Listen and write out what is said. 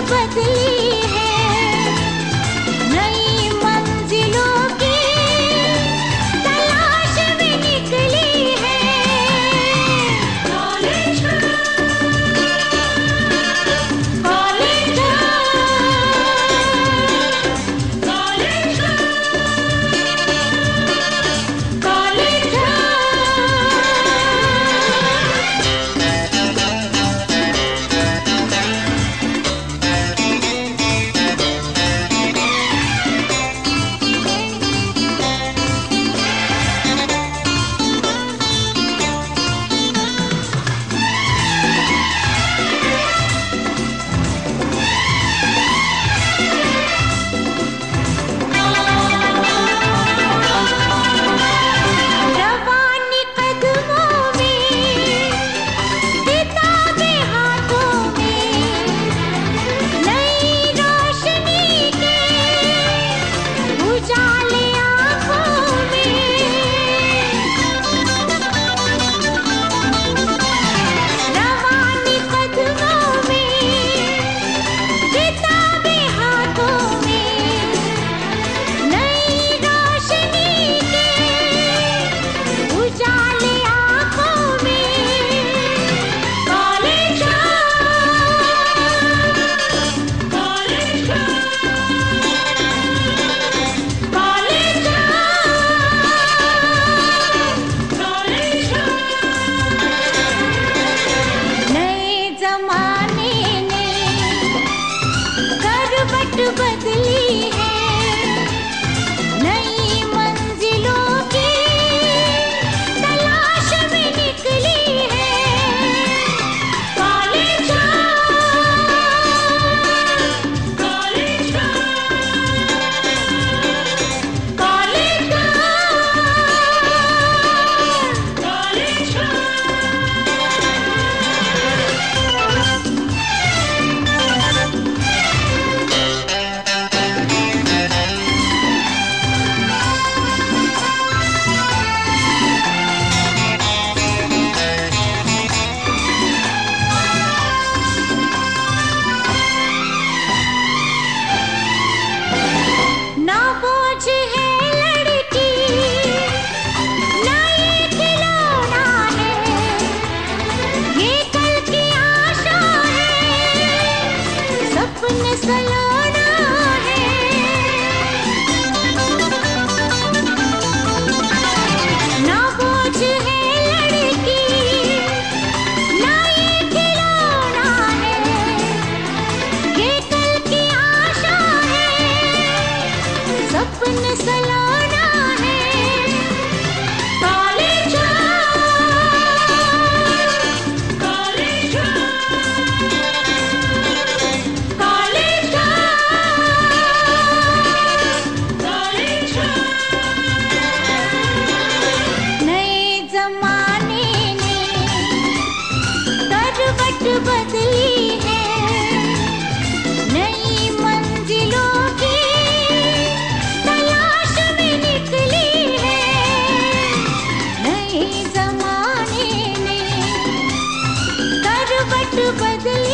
बदली है, नई मंजिलों की तलाश में निकली है। कॉलेज कॉलेज कॉलेज कॉलेज रवानी कदमों में, किताबें हाथों में, नई रोशनी के उजाले आँखों में। रवानी कदमों में, किताबें हाथों में, नई रोशनी के उजाले आँखों में। कॉलेज कॉलेज कॉलेज कॉलेज नए जमाने ने करवट बदली है, नई मंजिलों की तलाश में निकली है। कॉलेज कॉलेज कॉलेज कॉलेज ना बोझ है लड़की, ना ये खिलौना है, ये कल की आशा है, सपने सलोना है। ना बोझ है लड़की, ना ये खिलौना है, ये कल की आशा है, सपने सलोना है। कॉलेज कॉलेज कॉलेज कॉलेज नए जमाने ने करवट बदली है, नई मंजिलों की तलाश में निकली है। नए जमाने ने करवट बदली